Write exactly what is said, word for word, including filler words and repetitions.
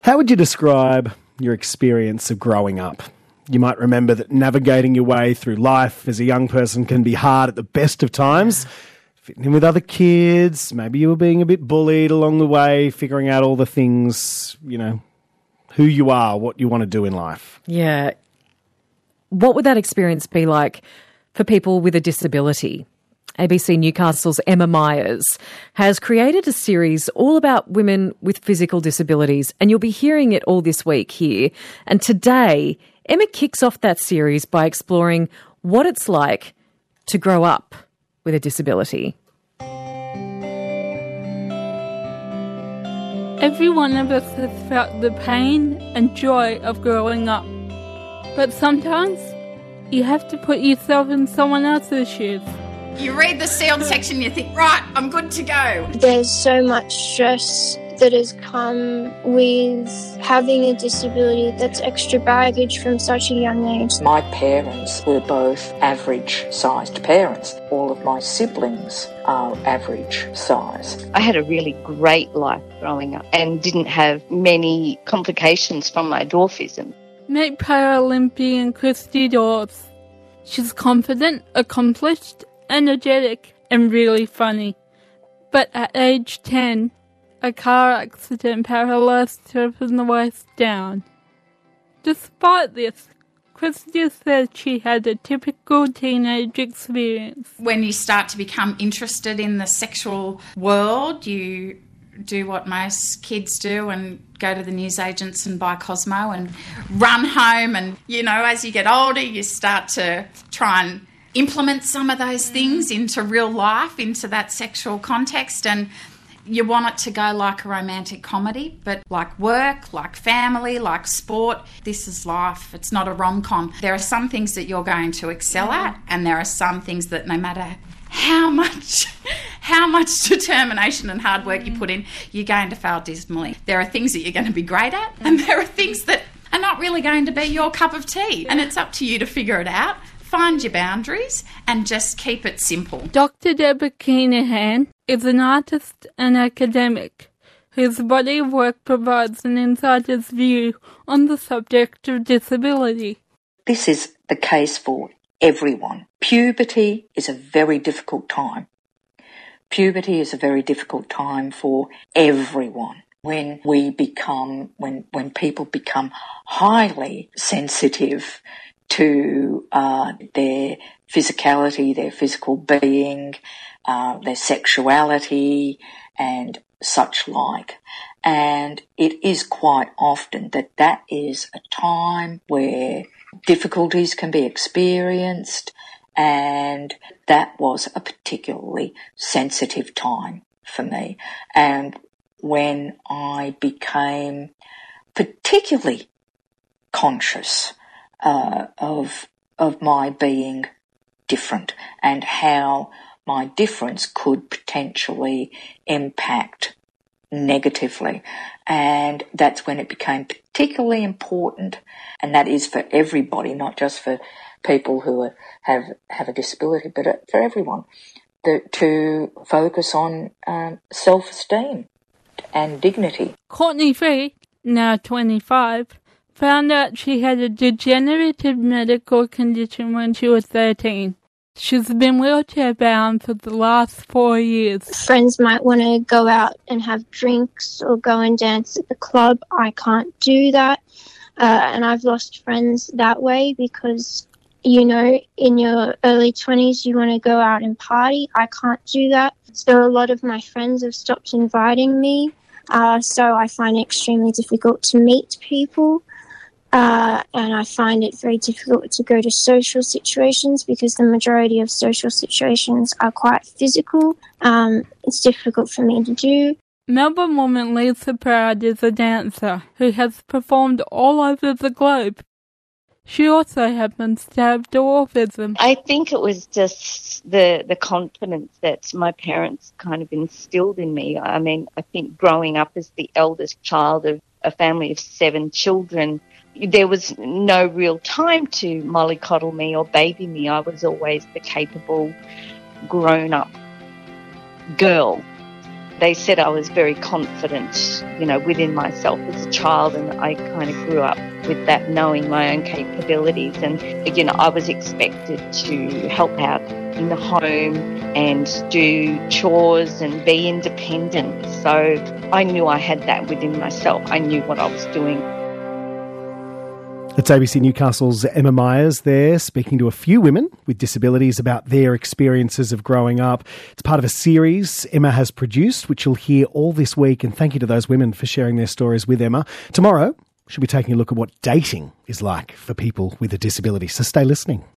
How would you describe your experience of growing up? You might remember that navigating your way through life as a young person can be hard at the best of times. Fitting in with other kids, maybe you were being a bit bullied along the way, figuring out all the things, you know, who you are, what you want to do in life. Yeah. What would that experience be like for people with a disability? A B C Newcastle's Emma Myers has created a series all about women with physical disabilities, and you'll be hearing it all this week here. And today, Emma kicks off that series by exploring what it's like to grow up with a disability. Every one of us has felt the pain and joy of growing up. But sometimes you have to put yourself in someone else's shoes. You read the sealed section and you think, right, I'm good to go. There's so much stress that has come with having a disability. That's extra baggage from such a young age. My parents were both average-sized parents. All of my siblings are average size. I had a really great life growing up and didn't have many complications from my dwarfism. Meet Paralympian Christy Dawes. She's confident, accomplished, energetic and really funny. But at age ten, a car accident paralysed her from the waist down. Despite this, Christy said she had a typical teenage experience. When you start to become interested in the sexual world, you do what most kids do and go to the newsagents and buy Cosmo and run home. And, you know, as you get older, you start to try and implement some of those things into real life, into that sexual context, and you want it to go like a romantic comedy, but like work, like family, like sport. This is life. It's not a rom-com. There are some things that you're going to excel at, and there are some things that no matter how much how much determination and hard work you put in, you're going to fail dismally. There are things that you're going to be great at, and there are things that are not really going to be your cup of tea, and it's up to you to figure it out. Find your boundaries and just keep it simple. Doctor Deborah Keenahan is an artist and academic whose body of work provides an insider's view on the subject of disability. This is the case for everyone. Puberty is a very difficult time. Puberty is a very difficult time for everyone. When we become, when, when people become highly sensitive to uh, their physicality, their physical being, uh, their sexuality and such like. And it is quite often that that is a time where difficulties can be experienced, and that was a particularly sensitive time for me. And when I became particularly conscious Uh, of of my being different and how my difference could potentially impact negatively. And that's when it became particularly important, and that is for everybody, not just for people who are, have have a disability, but for everyone, that, to focus on um, self-esteem and dignity. Courtney Free, now twenty-five, found out she had a degenerative medical condition when she was thirteen. She's been wheelchair-bound for the last four years. Friends might want to go out and have drinks or go and dance at the club. I can't do that. Uh, and I've lost friends that way because, you know, in your early twenties, you want to go out and party. I can't do that. So a lot of my friends have stopped inviting me. Uh, so I find it extremely difficult to meet people. Uh, and I find it very difficult to go to social situations because the majority of social situations are quite physical. Um, it's difficult for me to do. Melbourne woman Lisa Proud is a dancer who has performed all over the globe. She also happens to have dwarfism. I think it was just the, the confidence that my parents kind of instilled in me. I mean, I think growing up as the eldest child of a family of seven children, there was no real time to mollycoddle me or baby me. I was always the capable, grown-up girl They said I was very confident, you know, within myself as a child, and I kind of grew up with that, knowing my own capabilities. And, you know, I was expected to help out in the home and do chores and be independent. So I knew I had that within myself. I knew what I was doing. It's A B C Newcastle's Emma Myers there, speaking to a few women with disabilities about their experiences of growing up. It's part of a series Emma has produced, which you'll hear all this week, and thank you to those women for sharing their stories with Emma. Tomorrow, she'll be taking a look at what dating is like for people with a disability, so stay listening.